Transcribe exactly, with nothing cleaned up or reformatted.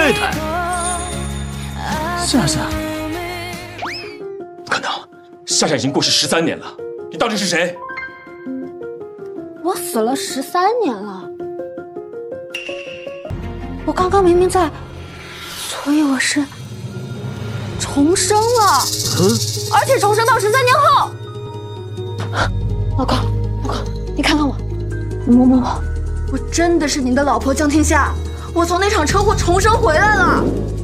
太太。 夏夏， 不可能，夏夏已经过世十三年了，你到底是谁？ 我死了十三年了，我刚刚明明在，所以我是重生了， 嗯， 而且重生到十三年后。老公，老公，你看看我，你摸摸我，我真的是你的老婆江天夏，我从那场车祸重生回来了。